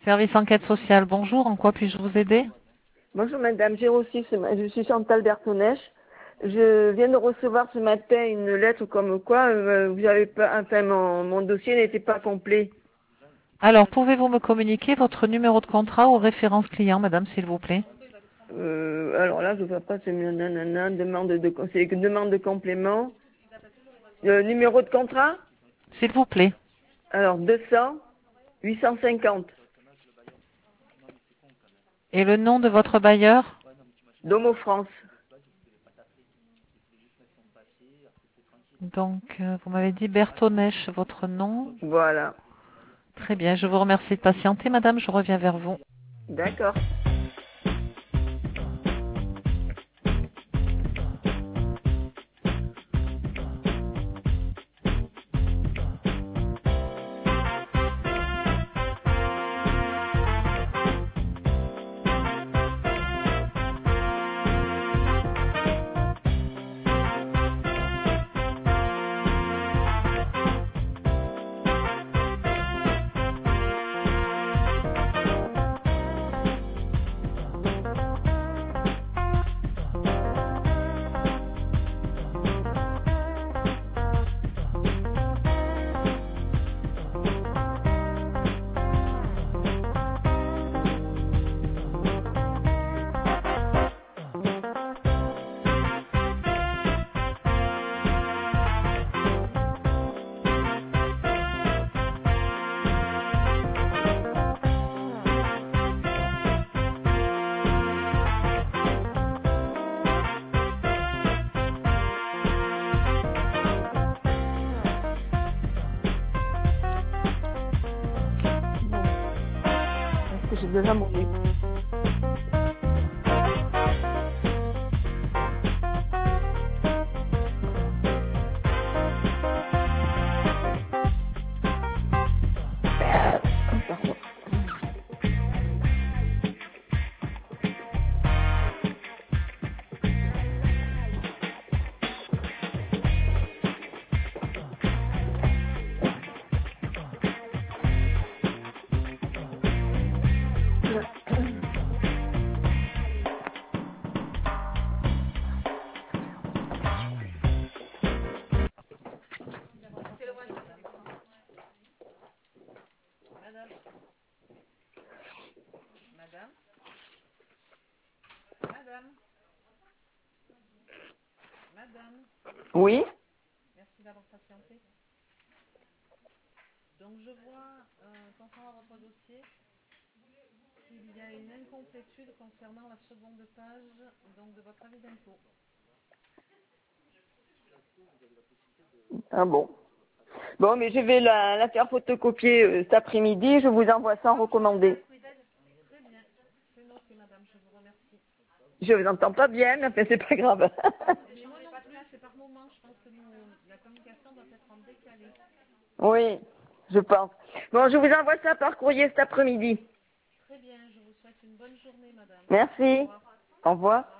Service enquête sociale, bonjour, en quoi puis-je vous aider? Bonjour madame, 06, je suis Chantal Bertonèche. Je viens de recevoir ce matin une lettre comme quoi vous avez pas, enfin mon dossier n'était pas complet. Alors, pouvez-vous me communiquer votre numéro de contrat ou référence client, madame, s'il vous plaît? Alors là, je vois pas, c'est nanana, c'est une demande de complément. Le numéro de contrat? S'il vous plaît. Alors 200 850. Et le nom de votre bailleur? Domo France. Donc, vous m'avez dit Bertonèche, votre nom. Voilà. Très bien, je vous remercie de patienter, madame, je reviens vers vous. D'accord. Est-ce que j'ai déjà mangé? Pardon. Madame, Oui? merci d'avoir patienté. Donc, je vois, concernant votre dossier, qu'il y a une incomplétude concernant la seconde page donc, de votre avis d'impôt. Ah bon. Bon, mais je vais la faire photocopier cet après-midi. Je vous envoie ça en recommandé. Très bien, c'est noté, madame, je vous remercie. Je vous entends pas bien, mais enfin, c'est pas grave. Mais moi non plus, c'est par moment, je pense que la communication doit être en décalé. Oui, je pense. Bon, je vous envoie ça par courrier cet après-midi. Très bien, je vous souhaite une bonne journée, madame. Au Merci. revoir. Au revoir.